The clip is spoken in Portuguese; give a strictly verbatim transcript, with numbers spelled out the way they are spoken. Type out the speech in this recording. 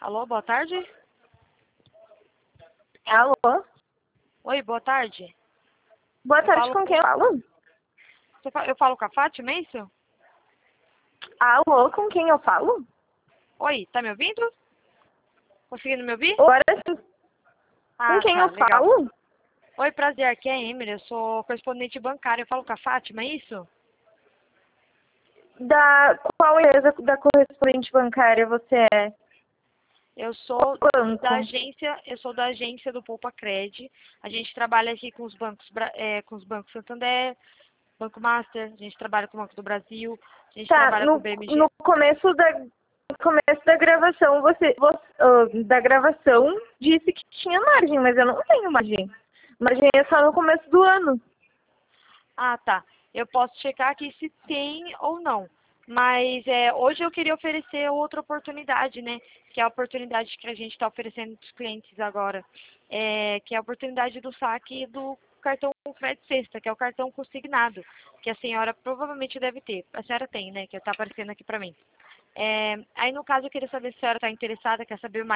Alô, boa tarde? Alô? Oi, boa tarde. Boa Eu tarde, falo com com- quem eu falo? Você fa- Eu falo com a Fátima, é isso? Alô, com quem eu falo? Oi, tá me ouvindo? Conseguindo me ouvir? Agora sim. Com Ah, quem tá, eu legal. falo? Oi, prazer, aqui é a Emily, eu sou correspondente bancária. Eu falo com a Fátima, é isso? Da qual empresa da correspondente bancária você é? Eu sou Banco. da agência, eu sou da agência do Poupa Cred. A gente trabalha aqui com os bancos, Bra- é, com os bancos Santander, Banco Master, a gente trabalha com o Banco do Brasil, a gente Tá, trabalha com o no, B M G. no começo da no começo da gravação você, você ah, da gravação disse que tinha margem, mas eu não tenho margem. Margem é só no começo do ano. Ah, tá. Eu posso checar aqui se tem ou não. Mas é, hoje eu queria oferecer outra oportunidade, né? Que é a oportunidade que a gente está oferecendo para os clientes agora. É, que é a oportunidade do saque do cartão Fred Sexta, que é o cartão consignado, que a senhora provavelmente deve ter. A senhora tem, né? Que está aparecendo aqui para mim. É, aí, no caso, eu queria saber se a senhora está interessada, quer saber mais